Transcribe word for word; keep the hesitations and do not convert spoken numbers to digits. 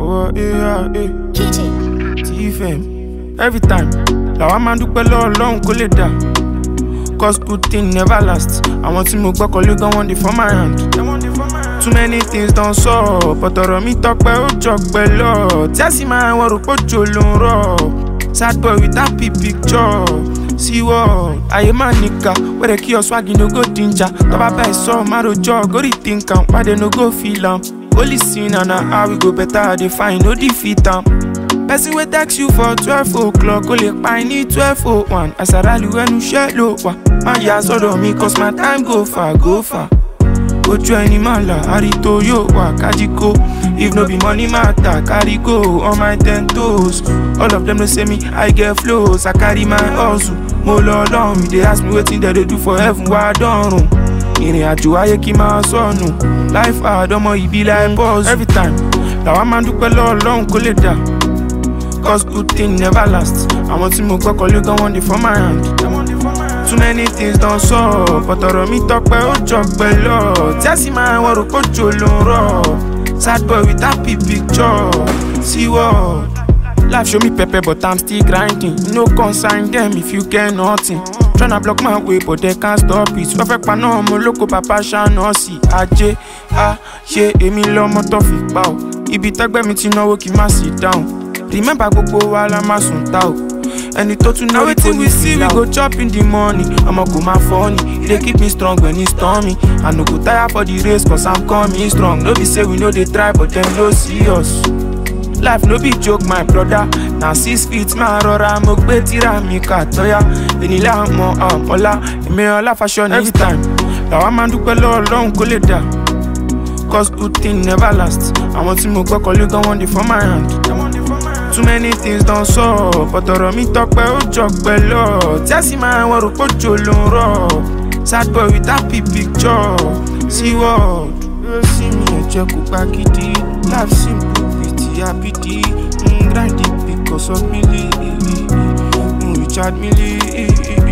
Oh, yeah, yeah. T F M. Every time. La wa man dúpẹ́ lọ́wọ́ Ọlọ́run kó lè dá. Cause good thing never last. I want to move back all you gon' want it for my hand. Too many things don't solve. But ọ̀rọ̀ mi tọ́pẹ́ ó jọpẹ́ lọ. Tẹ́sí máa wọ́n rò pójò ló ń rọ̀. Sad boy with happy picture. See what? I am a nigga. Where the key or swag no go danger. Tọ́ba bẹ́ẹ̀ sọ máa rojọ́. Go rethink am. Why they no go feel am? Only sin and how we go better. They find no defeat am. Person will text you for twelve o'clock. Only I need twelve oh one. As I rally when you share low. My years on me cause my time go far, go far. Go to any mala, Arito yo, wa, Kajiko. If no be money matter, carry go on my ten toes. All of them they say me, I get flows. I carry my hustle. Molo long me, they ask me what thing that they do for heaven, why I don't know. In a aye ki ma son. Life hard, omo, it be like boss. Every time, now I'm a do well long, go let down. Cause good thing never lasts. I want to move back all you gon' want it for my hand. Too many things don't solve. But ọ̀rọ̀ mi tọ́pẹ́ ó jọpẹ́ lọ. Tẹ́sí máa wọ́n rò pójò ló ń rọ̀. Sad boy with happy picture. See what? Life show me pepper but I'm still grinding. No concern them if you get nothing. Tryna block my way but they can't stop it. Wọ́n fẹ́ paná ọmọ olóko papa ṣáná sí. Ajé, a ṣe èmi lọ́mọ tó fi pa ọ́. Ibi tẹ́gbẹ́ mi ti náwó kí n má sit down. Remember gbogbo wa la máa sùn ta o. And it to know everything we see, we go chop in the morning. I'ma go my funny. They keep me strong when it's stormy. I no go tire for the race cause I'm coming strong. No be say we know they try but them no see us. Life no be joke my brother. Now six feet my rora. Mo gbe tira mi katoya. Enila mo am ola. Eme ola fashion every time. La wa man dúpẹ́ lọ́wọ́ Ọlọ́run kó lè dá. Cause good thing never lasts. I want to move back all you gon' want it for my hand. Too many things don't solve. But ọ̀rọ̀ mi tọ́pẹ́ ó jọpẹ́ lọ. Tẹ́sí máa wọ́n rò pójò ló ń rọ̀. Sad boy with happy picture. See what? You see me ẹ̀jẹ̀ kò pa gidi. Life simple with happy D. Mm, grind it because of me. Mm, Richard Mille.